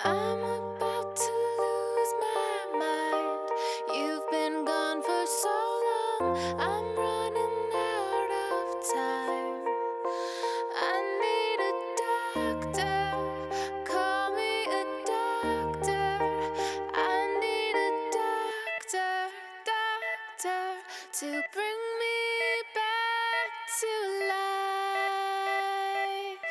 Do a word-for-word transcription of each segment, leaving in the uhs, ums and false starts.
I'm about to lose my mind. You've been gone for so long, I'm running out of time. I need a doctor, call me a doctor. I need a doctor, doctor, to bring me back to life.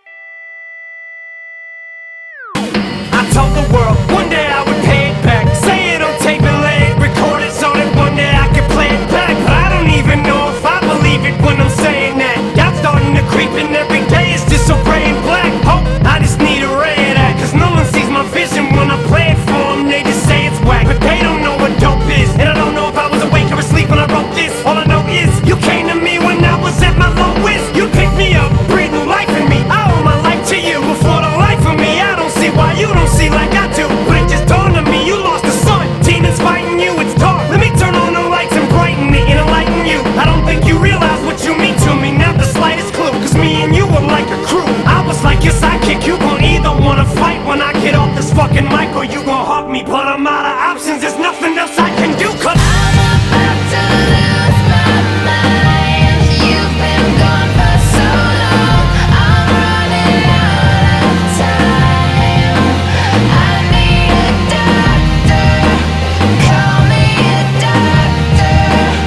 I told the world one day I would pay it back. Say it on tape and let it record it so that one day I could play it back. But I don't even know if I believe it when I'm saying that. Doubt's starting to creep in every day, it's just so gray and black. Hope I just need a ray of that, cause no one sees my vision when I play it for them. They just say it's whack, but they don't know what dope is. And I don't know if I was awake or asleep when I wrote this. All I know is you came to me when I was at my lowest. You picked me up, breathed new life in me. I owe my life to you. Before the life of me, I don't see why you don't see like I do. But it just dawned on me, you lost the sun. Demons fighting you, it's dark. Let me turn on the lights and brighten it and enlighten you. I don't think you realize what you mean to me, not the slightest clue. Cause me and you were like a crew. I was like your sidekick, you gon' either wanna fight when I get off this fucking mic, or you gon' hug me. But I'm out of options, there's nothing else I can do. Cause I'm about to lose my mind. You've been gone for so long, I'm running out of time. I need a doctor, call me a doctor.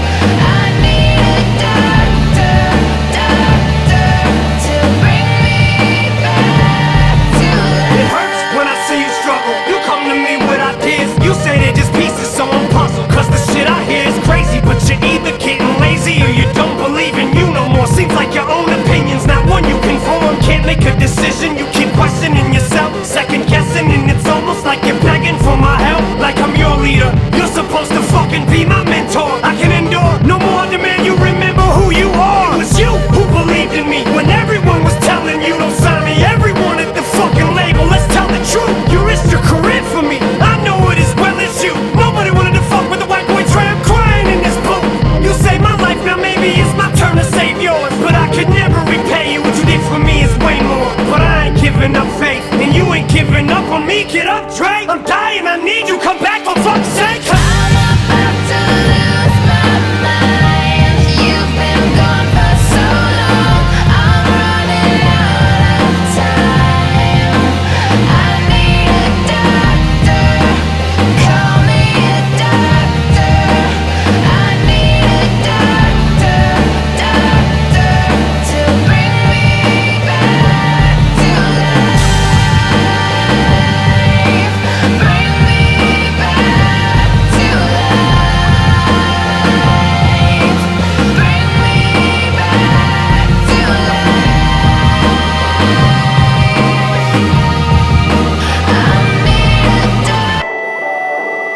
I need a doctor, doctor, to bring me back to it life. hurts when I see you struggle. You come to me with ideas, you say they're just pieces, so I'm puzzled. Cause the shit I hear is crazy, but you're either getting lazy or you don't believe in you no more. Seems like your own opinion's not one you can form. Can't make a decision, you keep questioning yourself, second guessing, and it's almost like you're begging for my help. Like I'm your leader, you're supposed to fucking be my mentor. I can endure no more demand you remember who you are. It was you who believed in me when everyone was telling you don't sign me. Everyone at the fucking label, let's tell the truth. You risked your career for me, I know it as well as you. Nobody wanted to fuck with the white boy tramp crying in this booth. You saved my life, now maybe it's my turn to save yours. But I could never repay you, what you did for me is way more. But I ain't giving up faith, and you ain't giving up on me. Get up, Dre, I'm dying, I need you, come back for fuck's sake. I'm about to lose my mind. You've been gone for so long, I'm running out of time. I need a doctor, call me a doctor. I need a doctor, doctor, to bring me back to life. Bring me back to life. Bring me back to life. I need a doctor.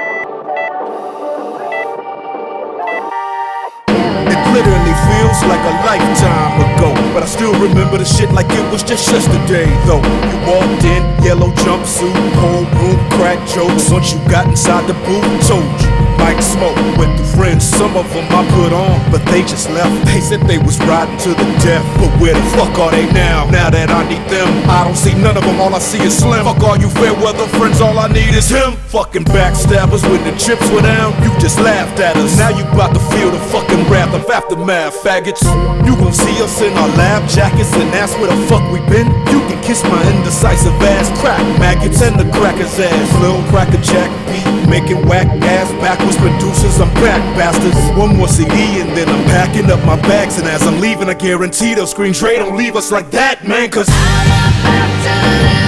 It literally feels like a lifetime ago, but I still remember the shit like it was just yesterday though. You walked in, yellow jumpsuit, whole room, crack jokes. Once you got inside the booth, told you might smoke with the friends. Some of them I put on, but they just left. They said they was riding to the death, but where the fuck are they now? Now that I need them, I don't see none of them, all I see is Slim. Fuck all you fair weather friends, all I need is him. Fucking backstabbers, when the chips were down, you just laughed at us. Now you bout to feel the fucking wrath of aftermath, faggots. You gon' see us in our lab jackets and ask where the fuck we been. You can kiss my indecisive ass, crack maggots and the cracker's ass. Lil' cracker jack beat, making whack ass backwards producers. I'm back, bastards. One more C D and then I'm packing up my bags. And as I'm leaving, I guarantee they'll scream, Dre, don't leave us like that, man. Cause I'm about to lose